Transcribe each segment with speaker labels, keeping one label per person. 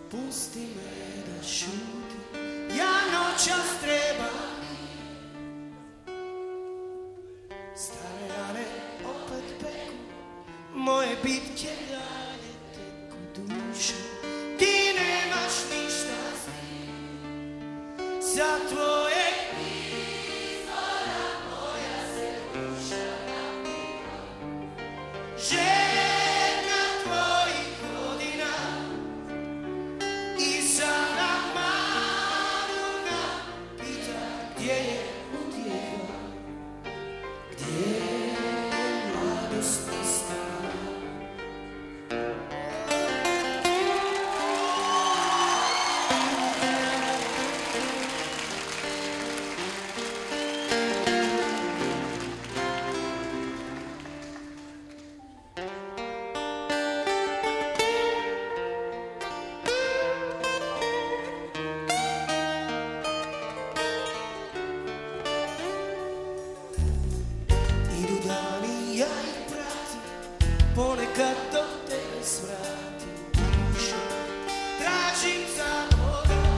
Speaker 1: Pusti me da šutim, ja noćas trebam. Stare rane opet peku, moje bitke dalje teku dušu. Ti nemaš ništa s tim, za tvoje izvora moja se duša napila. Žena tvojih godina i sada maluna pita gdje je utjeha, gdje je mladost nastala. Idu dani, ja ih pratim, ponekad do tebe svratim dušu, tražim za Boga.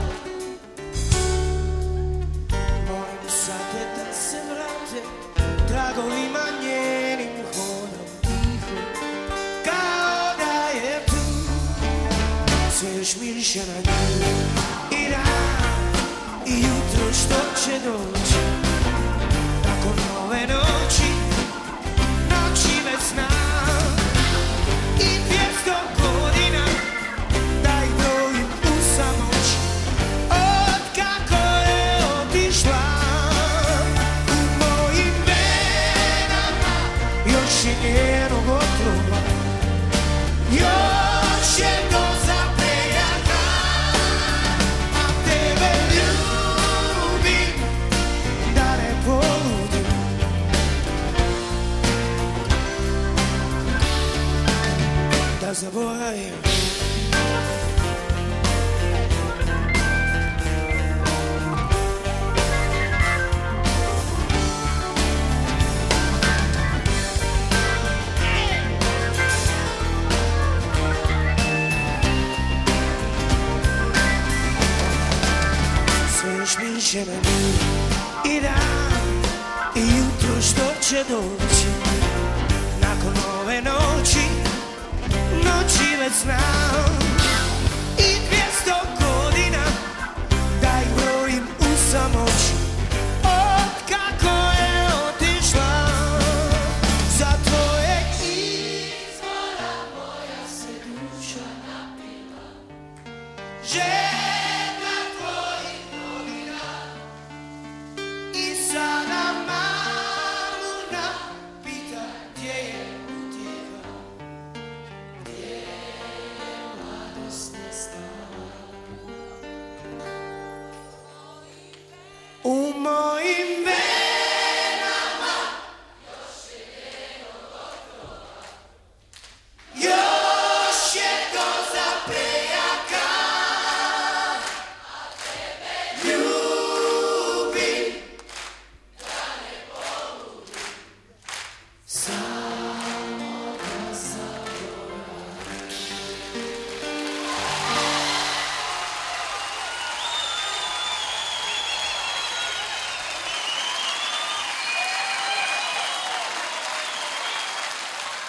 Speaker 1: Molim sate da se vrate, tragovima njenim hodam tiho, kao da je tu, sve još miriše na nju. I dan, i jutro što će doći, nakon ove noći, noći već znam. I 200 godina, da ih brojim u samoći, od kako je otišla. U mojim venama još je njenog otrova, još je doza prejaka, a tebe ljubim da ne poludim. Da zaboravim. Sve još miriše na nju. I dan, i jutro što će doći, nakon ove noći, noći već znam.